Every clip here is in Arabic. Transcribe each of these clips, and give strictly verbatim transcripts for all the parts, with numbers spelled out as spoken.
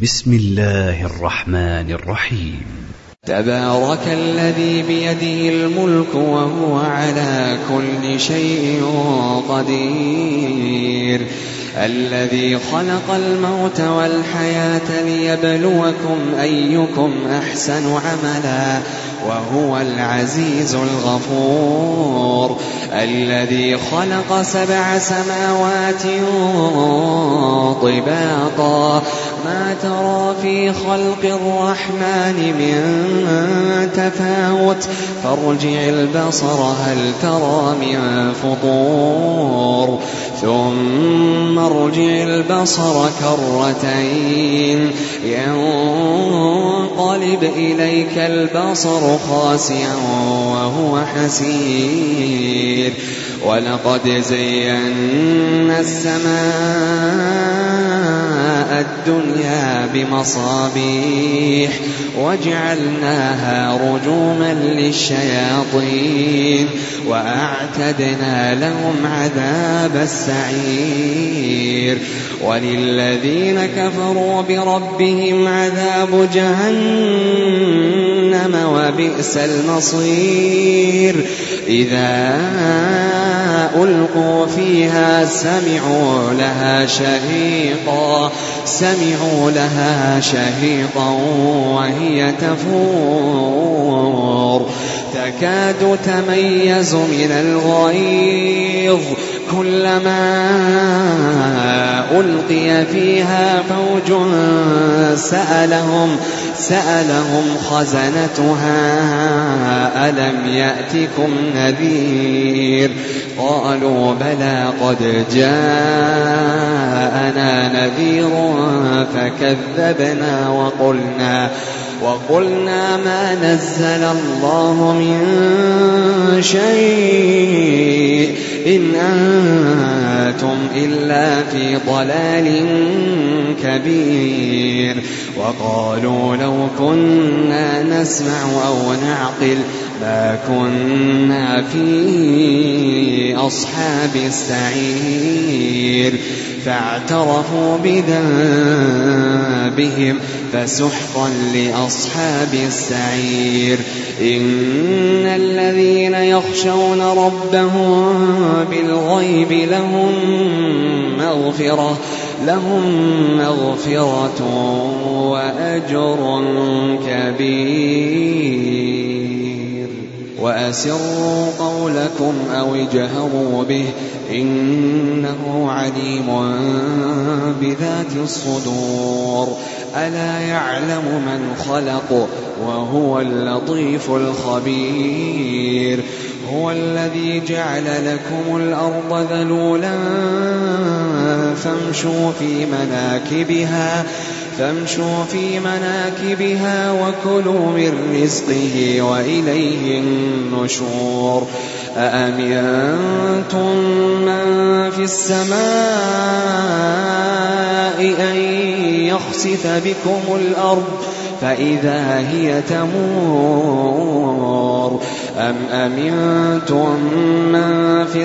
بسم الله الرحمن الرحيم. تبارك الذي بيده الملك وهو على كل شيء قدير، الذي خلق الموت والحياة ليبلوكم أيكم أحسن عملا وهو العزيز الغفور، الذي خلق سبع سماوات طباقا ما ترى في خلق الرحمن من تفاوت فارجع البصر هل ترى من فطور ثم ارجع البصر كرتين ينقلب إليك البصر خاسئا وهو حسير، ولقد زينا السماء الدنيا بمصابيح وجعلناها رجوما للشياطين وأعتدنا لهم عذاب السعير، وللذين كفروا بربهم عذاب جهنم وبئس المصير، إذا ألقوا فيها سمعوا لها شهيقا سمعوا لها شهيقا وهي تفور تكاد تميز من الغيظ كلما ألقي فيها فوج سألهم سألهم خزنتها ألم يأتكم نذير قالوا بلى قد جاءنا نذير فكذبنا وقلنا وقلنا ما نزل الله من شيء إن أنتم إلا في ضلال كبير، وقالوا لو كنا نسمع أو نعقل ما كنا في أصحاب السعير، فاعترفوا بذنبهم فسحقا لأصحاب السعير. إن الذين يخشون ربهم بالغيب لهم مغفرة لهم مغفرة وأجر كبير، وأسروا قولكم أو اجهروا به إنه عليم بذات الصدور، ألا يعلم من خلق وهو اللطيف الخبير، هو الذي جعل لكم الأرض ذلولا فامشوا في مناكبها فامشوا في مناكبها وكلوا من رزقه وإليه النشور، أأمنتم من في السماء أن يخسف بكم الأرض فإذا هي تمور، أم أمنتم من في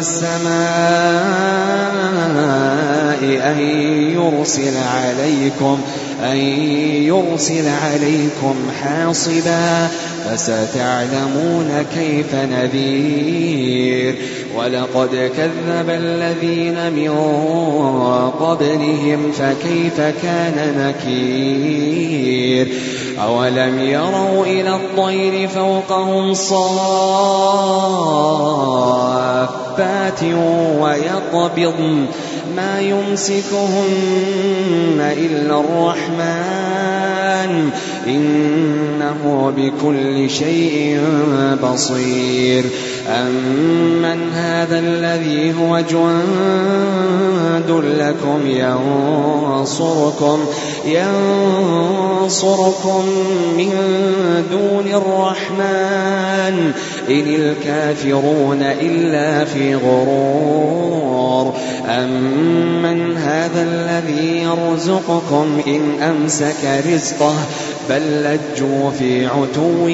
السماء أن يرسل عليكم أن يرسل عليكم حاصبا فستعلمون كيف نذير، ولقد كذب الذين من قبلهم فكيف كان نكير، أولم يروا إلى الطير فوقهم صافات ويقبضن ما يمسكهن إلا الرحمن إنه بكل شيء بصير، أمن هذا الذي هو جند لكم ينصركم ينصركم من دون الرحمن إن الكافرون إلا في غرور، أمن هذا الذي يرزقكم إن أمسك رزقه بل لجوا في عتو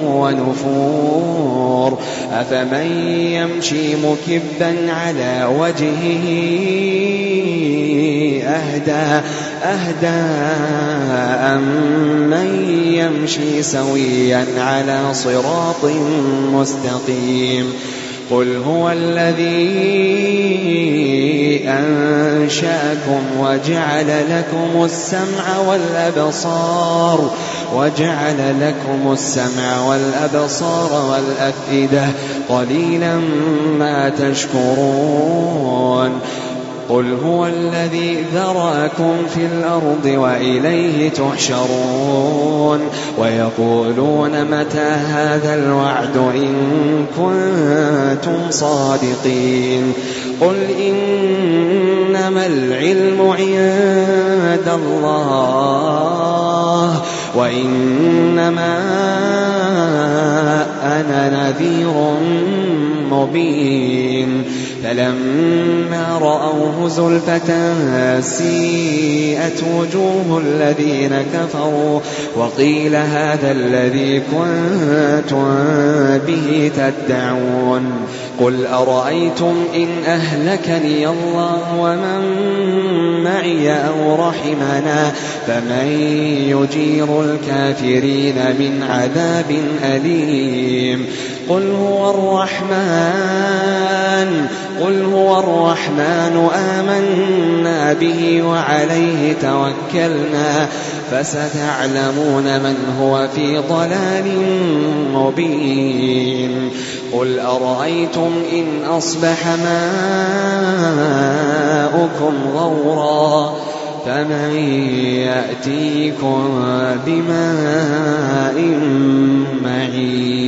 ونفور، أفمن يمشي مكبا على وجهه أهدى أهدى أمن يمشي سويا على صراط مستقيم قل هو الذي أنشأكم وجعل لكم السمع والأبصار وجعل لكم السمع والأبصار والأفئدة قليلا ما تشكرون قل هو الذي ذرأكم في الأرض وإليه تحشرون ويقولون متى هذا الوعد إن كنتم صادقين قل إنما العلم عند الله وإنما أنا نذير مبين فلما رأوه زلفة سيئت وجوه الذين كفروا وقيل هذا الذي كنتم به تدعون قل أرأيتم إن أهلكني الله ومن معي أو رحمنا فمن يجير الكافرين من عذاب أليم قل هو الرحمن قل هو الرحمن آمنا به وعليه توكلنا فستعلمون من هو في ضلال مبين قل أرأيتم إن أصبح ماؤكم غورا فمن يأتيكم بماء معين